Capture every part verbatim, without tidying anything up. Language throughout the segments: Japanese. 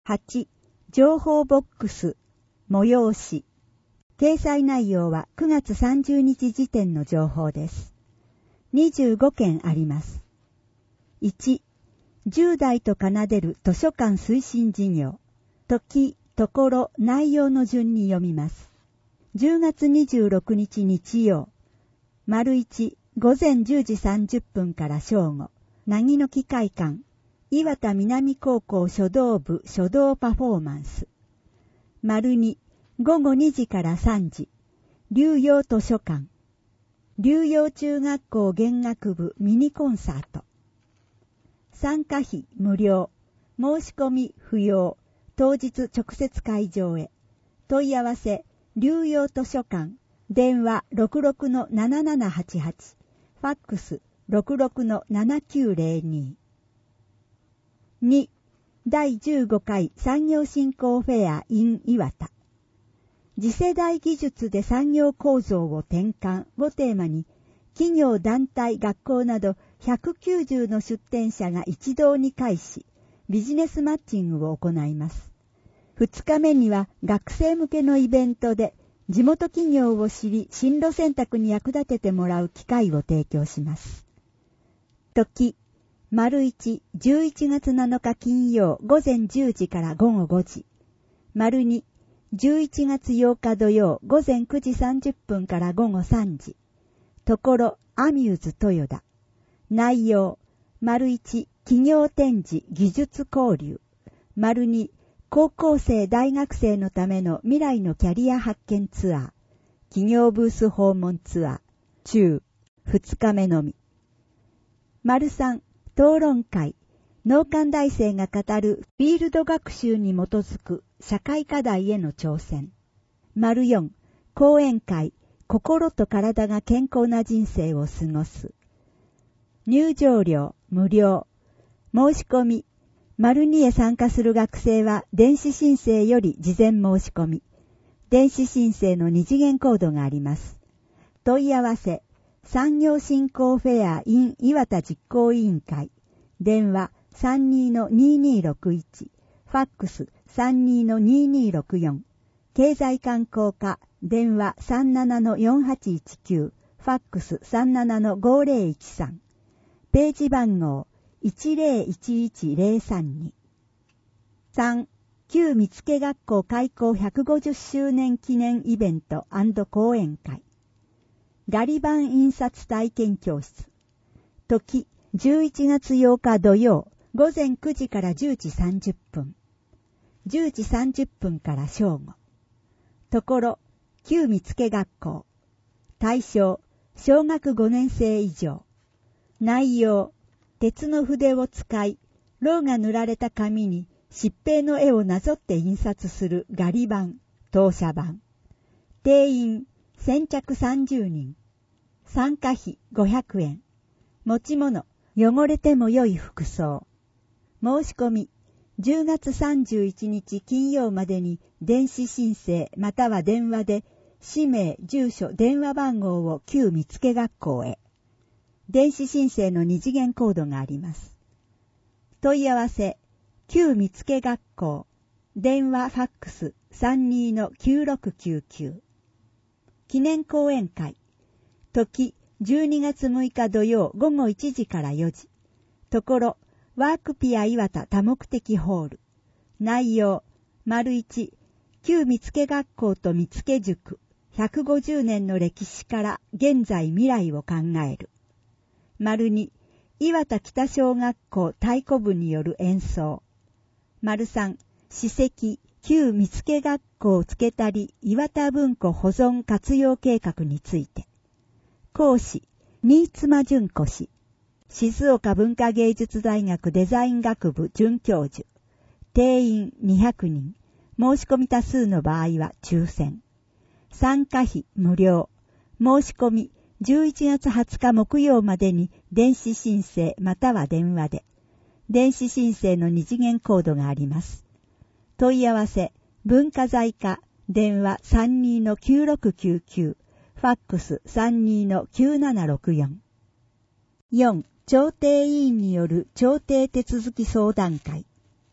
はち. 情報ボックス、催し。掲載内容はくがつさんじゅうにち時点の情報です。にじゅうごけんあります。いち. じゅう代と奏でる図書館推進事業。時、ところ、内容の順に読みます。じゅうがつにじゅうろくにち日曜。丸いち、ごぜんじゅうじさんじゅっぷんから正午。凪の木会館。岩田南高校書道部書道パフォーマンス。丸に、ごごにじからさんじ。龍陽図書館。龍陽中学校弦楽部ミニコンサート。参加費無料。申し込み不要。当日直接会場へ。問い合わせ、龍陽図書館。電話 ろくろくのななななはちはち。ファックス ろくろくのななきゅうぜろに。に. 第じゅうごかい産業振興フェア in 岩田。次世代技術で産業構造を転換をテーマに、企業団体学校などひゃくきゅうじゅうの出展者が一堂に会し、ビジネスマッチングを行います。ふつかめには学生向けのイベントで、地元企業を知り進路選択に役立ててもらう機会を提供します。時、丸いち、じゅういちがつなのか金曜ごぜんじゅうじからごごごじ。丸に、じゅういちがつようか土曜ごぜんくじさんじゅっぷんからごごさんじ。ところ、アミューズ豊田。内容、丸いち、企業展示技術交流。丸に、高校生大学生のための未来のキャリア発見ツアー。企業ブース訪問ツアー。中、ふつかめのみ。丸さん、討論会。農官大生が語るフィールド学習に基づく社会課題への挑戦。丸よん、講演会。心と体が健康な人生を過ごす。入場料無料。申し込み。丸にへ参加する学生は電子申請より事前申し込み。電子申請の二次元コードがあります。問い合わせ、産業振興フェア in 岩田実行委員会。電話 さんにのににろくいち。ファックス さんにのににろくよん。経済観光課。電話 さんななのよんはちいちきゅう。ファックス さんななのごぜろいちさん。ページ番号いちぜろいちいちぜろさんに。さん. 旧見附学校開校ひゃくごじゅっしゅうねん記念イベント&講演会。ガリ版印刷体験教室。時、じゅういちがつようか土曜、ごぜんくじからじゅうじさんじゅっぷん。じゅうじさんじゅっぷんから正午。ところ、旧見附学校。対象、小学ごねんせい以上。内容、鉄の筆を使い、ろうが塗られた紙に疾病の絵をなぞって印刷するガリ版、当社版。定員、先着さんじゅうにん。参加費ごひゃくえん。持ち物、汚れても良い服装。申し込み、じゅうがつさんじゅういちにち金曜までに電子申請または電話で氏名、住所、電話番号を旧見附学校へ。電子申請の二次元コードがあります。問い合わせ、旧見附学校。電話ファックス さんにのきゅうろくきゅうきゅう。記念講演会。時、じゅうにがつむいか土曜ごごいちじからよじ。ところ、ワークピア岩田多目的ホール。内容、丸一、旧見附学校と見附塾、ひゃくごじゅうねんの歴史から現在未来を考える。丸二、岩田北小学校太鼓部による演奏。丸三、史跡、旧見附学校つけたり岩田文庫保存活用計画について。講師、新妻純子氏。静岡文化芸術大学デザイン学部准教授。定員にひゃくにん。申し込み多数の場合は抽選。参加費無料。申し込みじゅういちがつはつか木曜までに電子申請または電話で。電子申請の二次元コードがあります。問い合わせ、文化財課、電話 さんにのきゅうろくきゅうきゅう。ファックス さんにのきゅうななろくよん。よん. 調停委員による調停手続き相談会。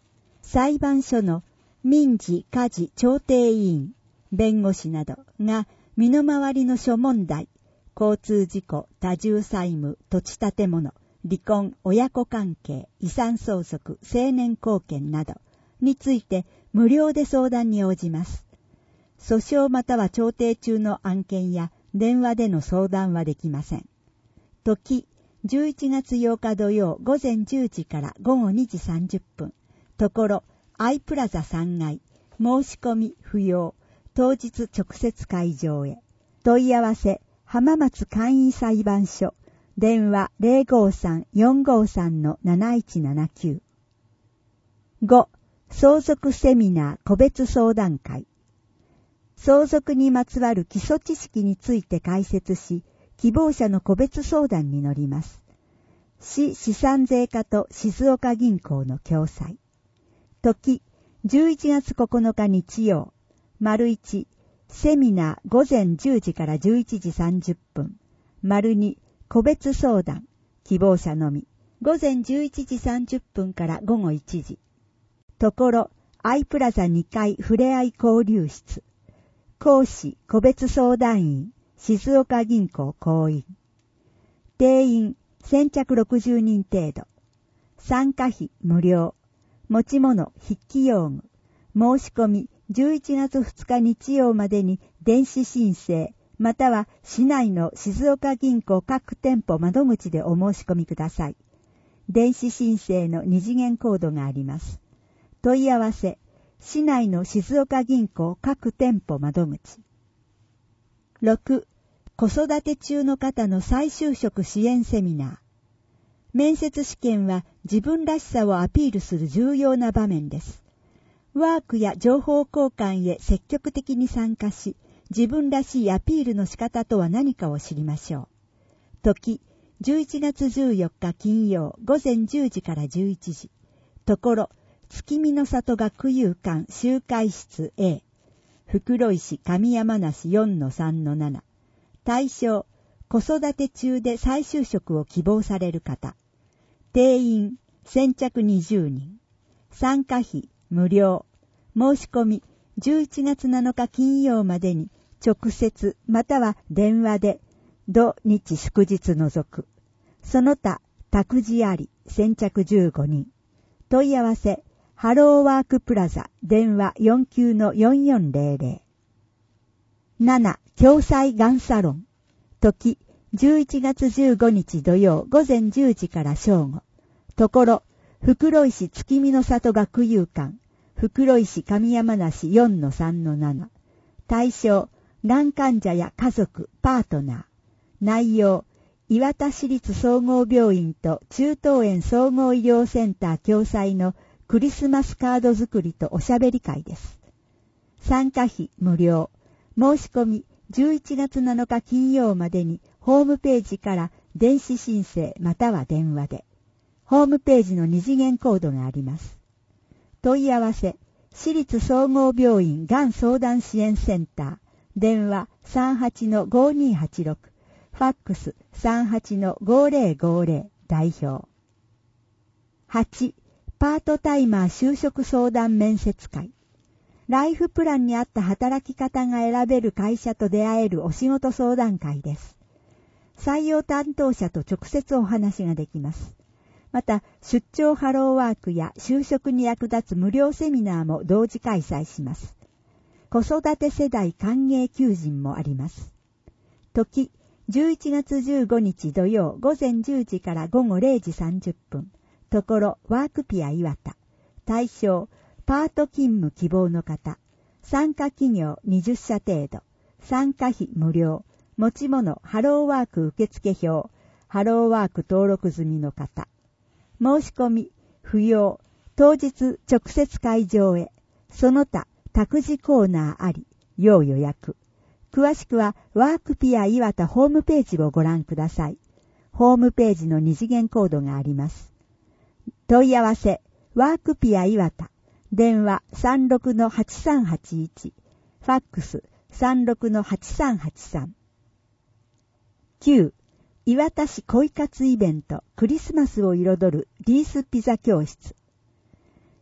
裁判所の民事家事調停委員、弁護士などが身の回りの諸問題、交通事故、多重債務、土地建物、離婚、親子関係、遺産相続、成年後見などについて無料で相談に応じます。訴訟または調停中の案件や電話での相談はできません。時、じゅういちがつようか土曜午前じゅうじから午後にじさんじゅっぷん。ところ、アイプラザさんがい。申し込み不要。当日直接会場へ。問い合わせ、浜松簡易裁判所。電話 ゼロごさん よんごさん なないちななきゅう。ご. 相続セミナー個別相談会。相続にまつわる基礎知識について解説し、希望者の個別相談に乗ります。市資産税課と静岡銀行の共催。時、じゅういちがつここのか日曜。丸いち、セミナー午前じゅうじからじゅういちじさんじゅっぷん。丸に、個別相談。希望者のみ。午前じゅういちじさんじゅっぷんから午後いちじ。ところ、アイプラザにかいふれあい交流室。講師、個別相談員。静岡銀行行員。定員、先着ろくじゅうにん程度。参加費無料。持ち物、筆記用具。申し込み、じゅういちがつふつか日曜までに電子申請、または市内の静岡銀行各店舗窓口でお申し込みください。電子申請の二次元コードがあります。問い合わせ、市内の静岡銀行各店舗窓口。ろく. 子育て中の方の再就職支援セミナー。面接試験は自分らしさをアピールする重要な場面です。ワークや情報交換へ積極的に参加し、自分らしいアピールの仕方とは何かを知りましょう。時、じゅういちがつじゅうよっか金曜午前じゅうじからじゅういちじ。ところ、月見の里学友館集会室 A。袋井市上山梨 よんのさんのなな。対象、子育て中で再就職を希望される方。定員、先着にじゅうにん。参加費、無料。申し込み、じゅういちがつなのか金曜までに直接または電話で、土日祝日除く。その他、託児あり、先着じゅうごにん。問い合わせ、ハローワークプラザ、電話 よんきゅうのよんよんゼロゼロ。なな. 共済がんサロン。時、じゅういちがつじゅうごにち土曜午前じゅうじから正午。ところ、袋井市月見の里学友館、袋井市上山梨 よんのさんのなな。対象、がん患者や家族、パートナー。内容、岩田市立総合病院と中東園総合医療センター共催のクリスマスカード作りとおしゃべり会です。参加費無料。申し込みじゅういちがつなのか金曜までにホームページから電子申請または電話で。ホームページの二次元コードがあります。問い合わせ、市立総合病院がん相談支援センター、電話 さんはちのごにはちろく、ファックス さんはちのごぜろごぜろ 代表。はち. パートタイマー就職相談面接会。ライフプランに合った働き方が選べる会社と出会えるお仕事相談会です。採用担当者と直接お話ができます。また、出張ハローワークや就職に役立つ無料セミナーも同時開催します。子育て世代歓迎求人もあります。時、じゅういちがつじゅうごにち土曜午前じゅうじから午後れいじさんじゅっぷん。ところ、ワークピア岩田。対象、パート勤務希望の方。参加企業にじゅっしゃ程度。参加費無料。持ち物、ハローワーク受付表。ハローワーク登録済みの方。申し込み、不要。当日直接会場へ。その他、託児コーナーあり。要予約。詳しくは、ワークピア岩田ホームページをご覧ください。ホームページの二次元コードがあります。問い合わせ、ワークピア岩田。電話 さんろくのはちさんはちいち。ファックス さんろくのはちさんはちさん。きゅう. 岩田市恋活イベントクリスマスを彩るリースピザ教室。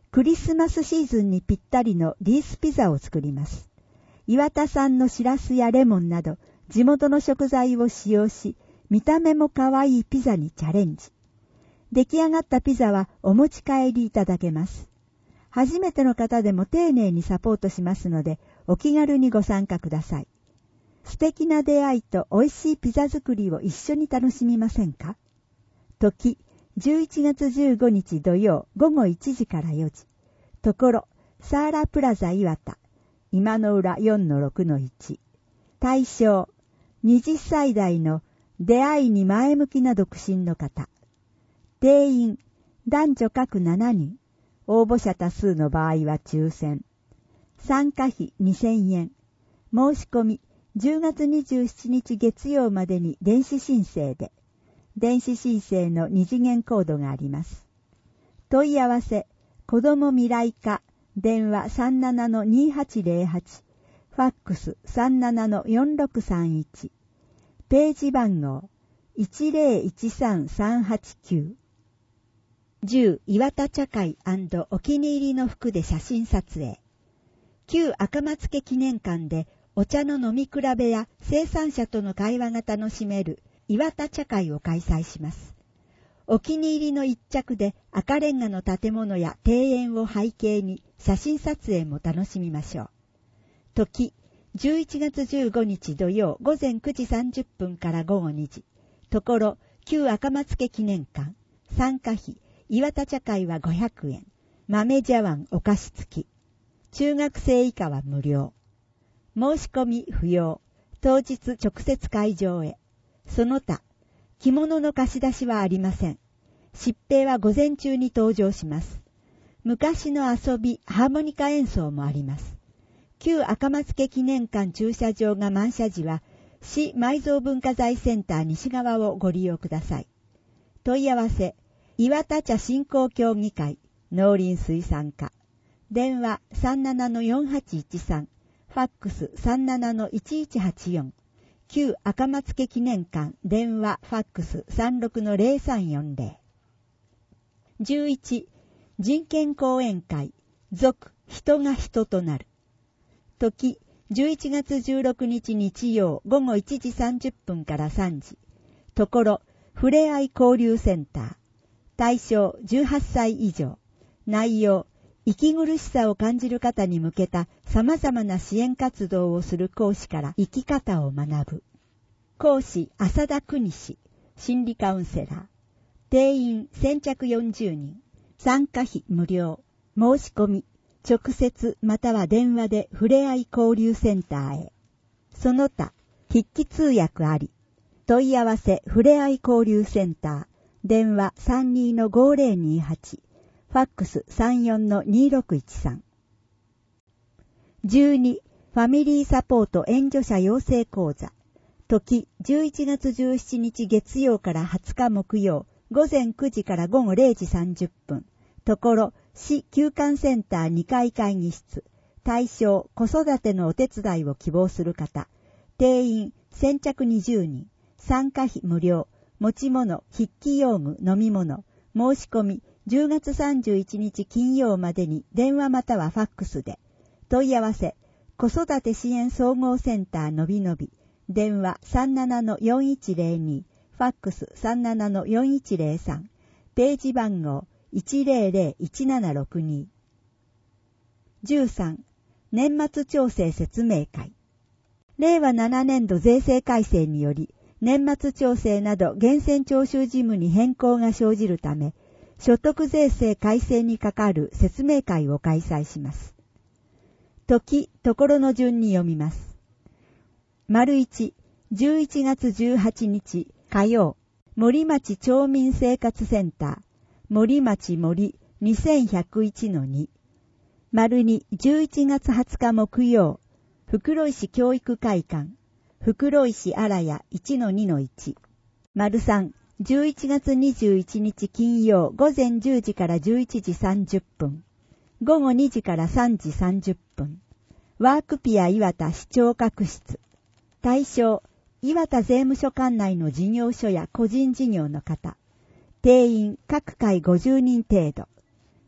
クリスマスシーズンにぴったりのリースピザを作ります。岩田産のシラスやレモンなど地元の食材を使用し、見た目も可愛いピザにチャレンジ。出来上がったピザはお持ち帰りいただけます。初めての方でも丁寧にサポートしますので、お気軽にご参加ください。素敵な出会いと美味しいピザ作りを一緒に楽しみませんか？時、じゅういちがつじゅうごにち土曜ごごいちじからよじ。ところ、サーラプラザ岩田、今の浦 よんのろくのいち。対象、はたち代の出会いに前向きな独身の方。定員、男女各しちにん。応募者多数の場合は抽選。参加費にせんえん。申し込み、じゅうがつにじゅうしちにち月曜までに電子申請で。電子申請の二次元コードがあります。問い合わせ、子ども未来課、電話 さんななのにはちゼロはち、ファックス さんななのよんろくさんいち、ページ番号 いちゼロいちさんさんはちきゅう。じゅう岩田茶会&お気に入りの服で写真撮影。旧赤松家記念館でお茶の飲み比べや生産者との会話が楽しめる岩田茶会を開催します。お気に入りの一着で赤レンガの建物や庭園を背景に写真撮影も楽しみましょう。時、じゅういちがつじゅうごにち土曜ごぜんくじさんじゅっぷんからごごにじ。ところ、旧赤松家記念館。参加費、岩田茶会はごひゃくえん。豆茶碗お菓子付き。中学生以下は無料。申し込み不要。当日直接会場へ。その他、着物の貸し出しはありません。疾病は午前中に登場します。昔の遊び、ハーモニカ演奏もあります。旧赤松家記念館駐車場が満車時は、市埋蔵文化財センター西側をご利用ください。問い合わせ、岩田茶振興協議会、農林水産課。電話 さんななのよんはちいちさん、ファックス さんななのいちいちはちよん。旧赤松家記念館、電話、ファックス さんろくのゼロさんよんゼロ。じゅういち、人権講演会、続、人が人となる。時、じゅういちがつじゅうろくにち日曜ごごいちじさんじゅっぷんからさんじ。ところ、ふれあい交流センター。対象じゅうはっさい以上。内容、息苦しさを感じる方に向けた様々な支援活動をする講師から生き方を学ぶ。講師、浅田邦氏、心理カウンセラー。定員先着よんじゅうにん。参加費無料。申し込み、直接または電話でふれあい交流センターへ。その他、筆記通訳あり。問い合わせふれあい交流センター。電話 さんにのごゼロにはち。ファックス さんよんのにろくいちさん。じゅうに、ファミリーサポート援助者養成講座。時、じゅういちがつじゅうしちにち月曜からはつか木曜、ごぜんくじからごごれいじさんじゅっぷん。ところ、市休館センターにかい会議室。対象、子育てのお手伝いを希望する方。定員、先着にじゅうにん。参加費無料。持ち物、筆記用具、飲み物。申し込み、じゅうがつさんじゅういちにち金曜までに電話またはファックスで。問い合わせ、子育て支援総合センターのびのび。電話 さんななのよんいちゼロに。ファックス さんななのよんいちゼロさん。ページ番号 いちゼロゼロいちななろくに。じゅうさん、年末調整説明会。れいわななねんど税制改正により、年末調整など源泉徴収事務に変更が生じるため、所得税制改正にかかる説明会を開催します。時、ところの順に読みます。丸いち、じゅういちがつじゅうはちにち火曜、森町町民生活センター、森町森 にせんひゃくいちのに。丸に、じゅういちがつはつか木曜、袋井市教育会館、袋井市荒谷 いちのにのいち。丸さん、じゅういちがつにじゅういちにち金曜ごぜんじゅうじからじゅういちじさんじゅっぷん。ごごにじからさんじさんじゅっぷん。ワークピア岩田市長閣室。対象、岩田税務署管内の事業所や個人事業の方。定員各回ごじゅうにん程度。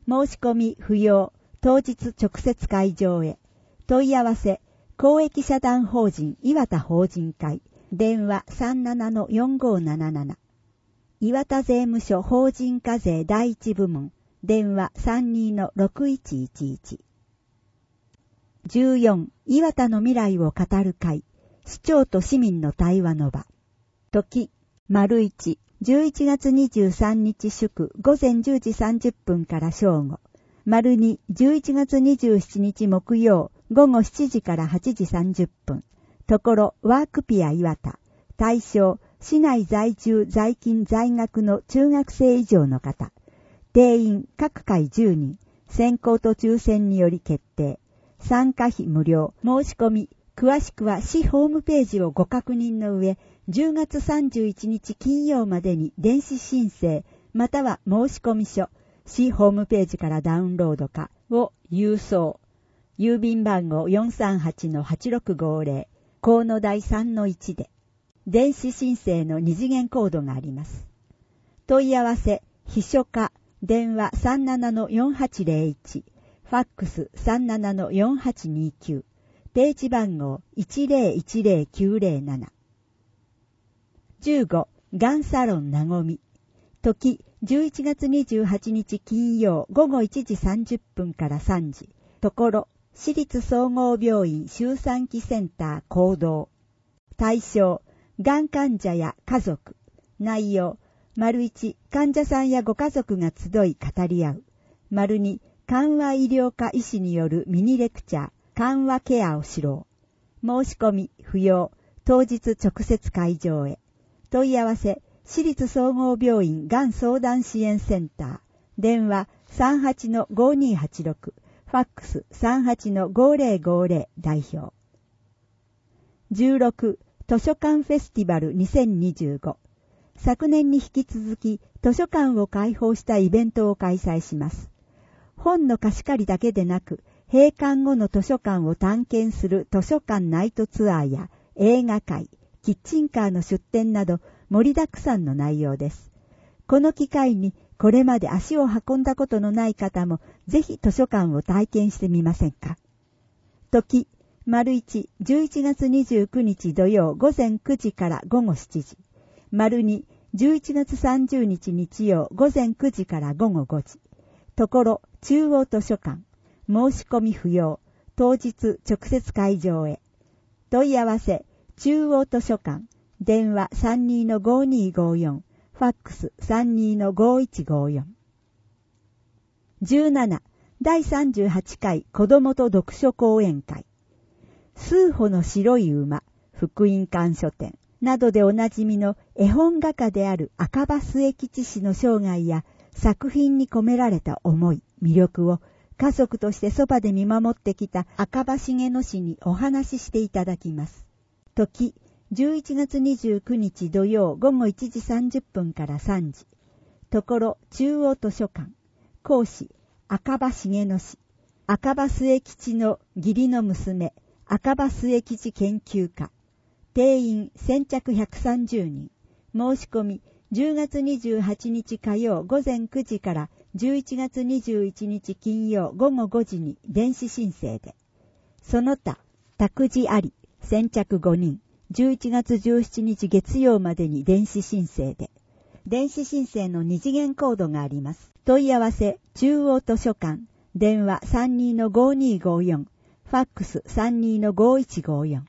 申し込み不要。当日直接会場へ。問い合わせ、公益社団法人岩田法人会。電話 さんななのよんごーなななな。岩田税務署法人課税第一部門。電話 さんにのろくいちいちいち。じゅうよん、岩田の未来を語る会。市長と市民の対話の場。時、丸一、じゅういちがつにじゅうさんにち祝午前じゅうじさんじゅっぷんから正午。丸二、じゅういちがつにじゅうしちにち木曜午後しちじからはちじさんじゅっぷん。ところ、ワークピア岩田。対象、市内在住在勤在学の中学生以上の方。定員、各回じゅうにん。選考と抽選により決定。参加費無料。申し込み。詳しくは市ホームページをご確認の上、じゅうがつさんじゅういちにち金曜までに電子申請、または申込書、市ホームページからダウンロードかを郵送。郵便番号 よんさんはちのはちろくごーぜろ、河野台 さんのいち で、電子申請の二次元コードがあります。問い合わせ、秘書課、電話 さんななのよんはちぜろいち、ファックス さんななのよんはちにきゅう、ページ番号 いちぜろいちぜろきゅうぜろなな。じゅうご、がんサロンなごみ。時、じゅういちがつにじゅうはちにち金曜午後いちじさんじゅっぷんからさんじ。ところ、市立総合病院周産期センター行動。対象、がん患者や家族。内容、丸一、患者さんやご家族が集い語り合う。丸二、緩和医療科医師によるミニレクチャー、緩和ケアを知ろう。申し込み不要。当日直接会場へ。問い合わせ、市立総合病院がん相談支援センター。電話 さんはちのごにはちろく。ファックス さんはちのごぜろごぜろ 代表。じゅうろく、図書館フェスティバルにせんにじゅうご。昨年に引き続き図書館を開放したイベントを開催します。本の貸し借りだけでなく、閉館後の図書館を探検する図書館ナイトツアーや映画会、キッチンカーの出展など盛りだくさんの内容です。この機会にこれまで足を運んだことのない方もぜひ図書館を体験してみませんか。時、丸一、じゅういちがつにじゅうくにち土曜午前くじから午後しちじ。丸二、じゅういちがつさんじゅうにち日曜午前くじから午後ごじ。ところ、中央図書館。申し込み不要。当日直接会場へ。問い合わせ、中央図書館。電話 さんにのごにごよん。ファックス さんにのごいちごよん。じゅうなな、だいさんじゅうはちかい子どもと読書講演会。数歩の白い馬、福音館書店などでおなじみの絵本画家である赤羽末吉氏の生涯や作品に込められた思い、魅力を家族としてそばで見守ってきた赤羽重野氏にお話ししていただきます。時、じゅういちがつにじゅうくにち土曜午後いちじさんじゅっぷんからさんじ。ところ、中央図書館。講師、赤羽重野氏。赤羽末吉の義理の娘、赤羽末吉研究家。定員先着ひゃくさんじゅうにん。申し込み、じゅうがつにじゅうはちにち火曜午前くじからじゅういちがつにじゅういちにち金曜午後ごじに電子申請で。その他、託児あり、先着ごにん。じゅういちがつじゅうしちにち月曜までに電子申請で。電子申請の二次元コードがあります。問い合わせ、中央図書館。電話 さんにのごにごよん。ファックス さんにのごいちごよん。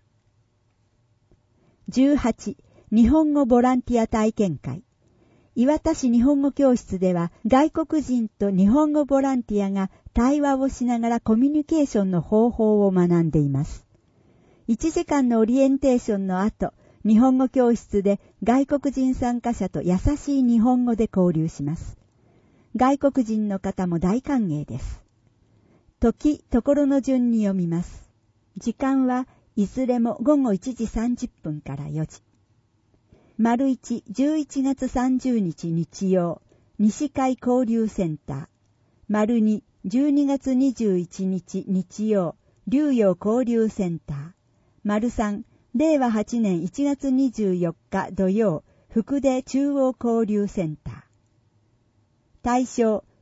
じゅうはち、日本語ボランティア体験会。岩田市日本語教室では外国人と日本語ボランティアが対話をしながらコミュニケーションの方法を学んでいます。いちじかんのオリエンテーションの後、日本語教室で外国人参加者と優しい日本語で交流します。外国人の方も大歓迎です。時、ところの順に読みます。時間はいずれもごごいちじさんじゅっぷんからよじ。丸一、じゅういちがつさんじゅうにち日曜、西海交流センター。丸二、じゅうにがつにじゅういちにち日曜、龍陽交流センター。丸三、れいわはちねんいちがつにじゅうよっか土曜、福出中央交流センター。対象、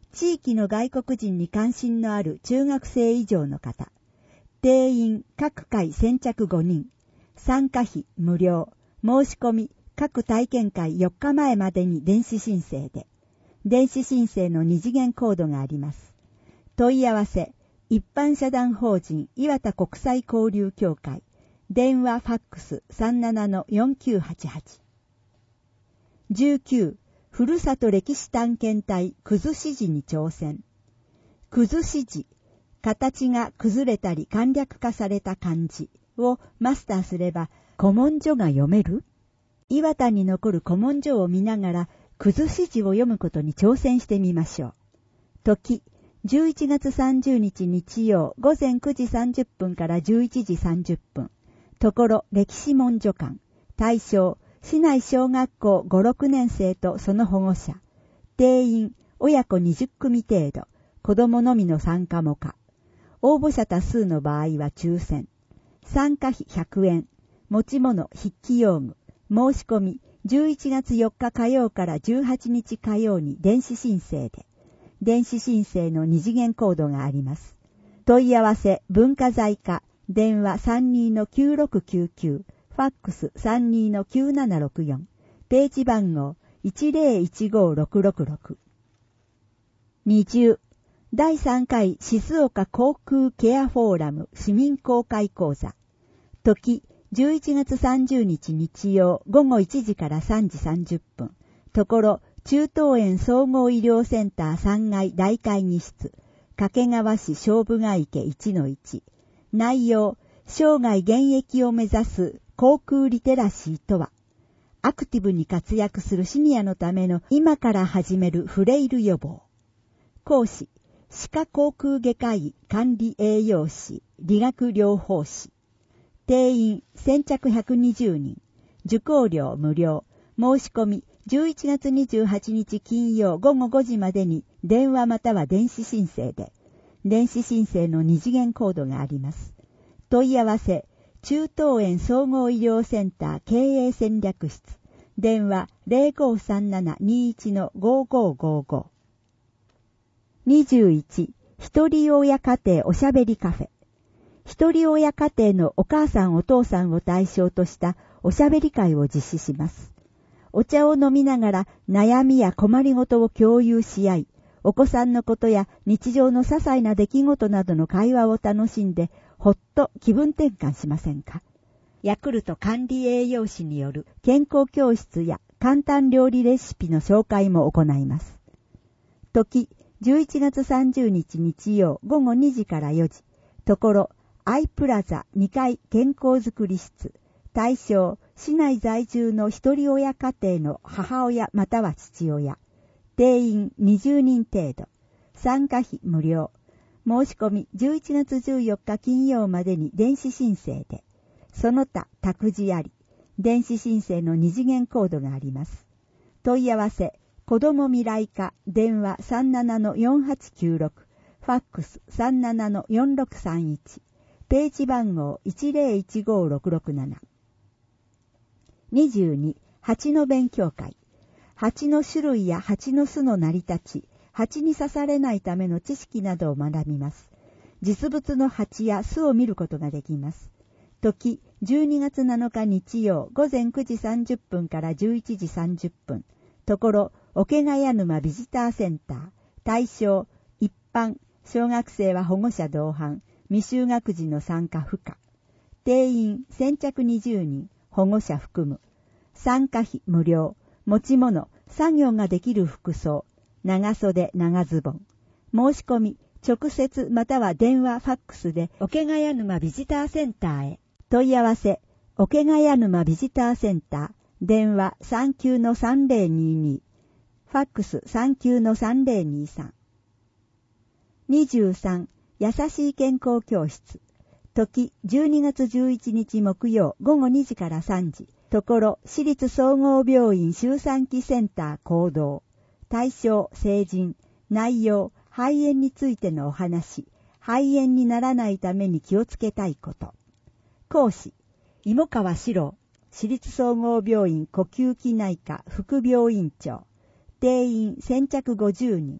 地域の外国人に関心のある中学生以上の方。定員各回先着ごにん。参加費無料。申し込み各体験会よっかまえまでに電子申請で。電子申請の二次元コードがあります。問い合わせ、一般社団法人岩田国際交流協会。電話ファックス さんななのよんきゅうはちはち。じゅうきゅう、ふるさと歴史探検隊くずし字に挑戦。くずし字、形が崩れたり簡略化された漢字をマスターすれば古文書が読める？岩田に残る古文書を見ながらくずし字を読むことに挑戦してみましょう。時、じゅういちがつさんじゅうにち日曜午前くじさんじゅっぷんからじゅういちじさんじゅっぷん。ところ歴史文書館。対象、市内小学校ご、ろくねん生とその保護者。定員、親子にじゅっくみ程度。子供のみの参加も可。応募者多数の場合は抽選。参加費ひゃくえん。持ち物、筆記用具。申し込み、じゅういちがつよっか火曜からじゅうはちにち火曜に電子申請で。電子申請の二次元コードがあります。問い合わせ、文化財課。電話 さんにのきゅうろくきゅうきゅう、ファックス さんにのきゅうななろくよん、ページ番号 いちぜろいちごろくろくろく。にじゅう、だいさんかい静岡航空ケアフォーラム市民公開講座。時、じゅういちがつさんじゅうにち日曜午後いちじからさんじさんじゅっぷん。ところ、中東園総合医療センターさんがい大会議室、掛川市菖蒲ヶ池 いちのいち。内容、生涯現役を目指す航空リテラシーとは、アクティブに活躍するシニアのための今から始めるフレイル予防。講師、歯科航空外科医管理栄養士理学療法士。定員先着ひゃくにじゅうにん。受講料無料。申し込みじゅういちがつにじゅうはちにち金曜午後ごじまでに電話または電子申請で。電子申請の二次元コードがあります。問い合わせ、中東園総合医療センター経営戦略室。電話 ゼロごさんななにいちのごごごご。にじゅういち、一人親家庭おしゃべりカフェ。一人親家庭のお母さんお父さんを対象としたおしゃべり会を実施します。お茶を飲みながら悩みや困りごとを共有し合い、お子さんのことや日常の些細な出来事などの会話を楽しんで、ほっと気分転換しませんか？ヤクルト管理栄養士による健康教室や簡単料理レシピの紹介も行います。時、じゅういちがつさんじゅうにち日曜午後にじからよじ。ところ、アイプラザにかい健康づくり室。対象、市内在住の一人親家庭の母親または父親。定員にじゅうにん程度。参加費無料。申し込みじゅういちがつじゅうよっか金曜までに電子申請で。その他託児あり。電子申請の二次元コードがあります。問い合わせ、子ども未来課、電話 さんななのよんはちきゅうろく、ファックス さんななのよんろくさんいち、ページ番号 いちぜろいちごろくろくなな。にじゅうに、蜂の勉強会。蜂の種類や蜂の巣の成り立ち、蜂に刺されないための知識などを学びます。実物の蜂や巣を見ることができます。時、じゅうにがつなのか日曜午前くじさんじゅっぷんからじゅういちじさんじゅっぷん。ところ、桶ヶ谷沼ビジターセンター。対象、一般、小学生は保護者同伴、未就学児の参加不可。定員、先着にじゅうにん、保護者含む。参加費無料。持ち物、作業ができる服装、長袖、長ズボン。申し込み、直接または電話、ファックスで、桶ヶ谷沼ビジターセンターへ。問い合わせ、桶ヶ谷沼ビジターセンター、電話 さんきゅうのさんぜろにに、ファックス さんきゅうのさんぜろにさん。にじゅうさん、優しい健康教室。時、じゅうにがつじゅういちにち木曜午後にじからさんじ。ところ、市立総合病院周産期センター行動。対象、成人。内容、肺炎についてのお話。肺炎にならないために気をつけたいこと。講師、芋川史郎。市立総合病院呼吸器内科副病院長。定員先着ごじゅうにん。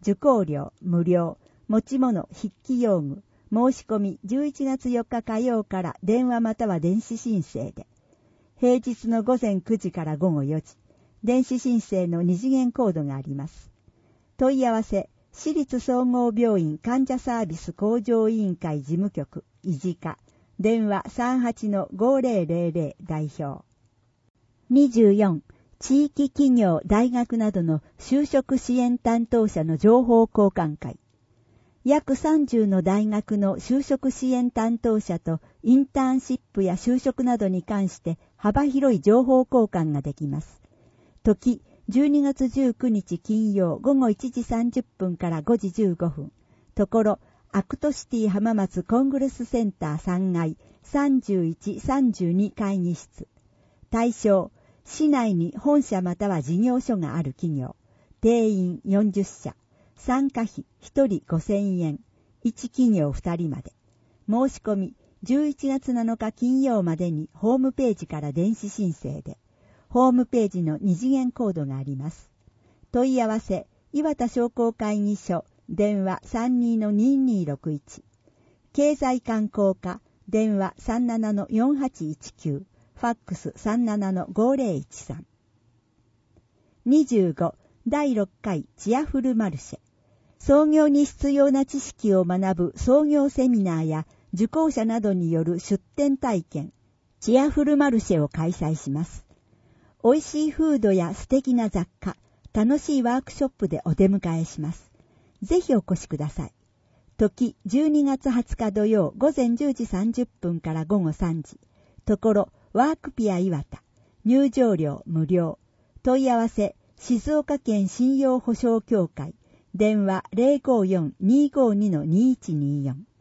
受講料無料、持ち物筆記用具、申し込みじゅういちがつよっか火曜から電話または電子申請で、平日のごぜんくじからごごよじ、電子申請の二次元コードがあります。問い合わせ、私立総合病院患者サービス向上委員会事務局、いじか、電話 さんはちのごぜろぜろぜろ 代表。にじゅうよん、地域企業、大学などの就職支援担当者の情報交換会。約さんじゅうの大学の就職支援担当者とインターンシップや就職などに関して幅広い情報交換ができます。時、じゅうにがつじゅうくにち金曜ごごいちじさんじゅっぷんからごじじゅうごふん。ところ、アクトシティ浜松コングレスセンターさんがいさんじゅういち、さんじゅうに会議室。対象、市内に本社または事業所がある企業。定員よんじゅっしゃ。参加費ひとりごせんえん。いち企業ふたりまで。申し込みじゅういちがつなのか金曜までにホームページから電子申請で、ホームページの二次元コードがあります。問い合わせ、岩田商工会議所、電話 さんにのににーろくいち。経済観光課、電話 さんななのよんはちいちきゅう。ファックス さんななのごぜろいちさん。にじゅうご、だいろっかいチアフルマルシェ。創業に必要な知識を学ぶ創業セミナーや受講者などによる出展体験、チアフルマルシェを開催します。美味しいフードや素敵な雑貨、楽しいワークショップでお出迎えします。ぜひお越しください。時、じゅうにがつはつか土曜ごぜんじゅうじさんじゅっぷんからごごさんじ。ところ、ワークピア岩田。入場料無料。問い合わせ、静岡県信用保証協会。電話 ゼロごよん にーごーにのにいちにーよん。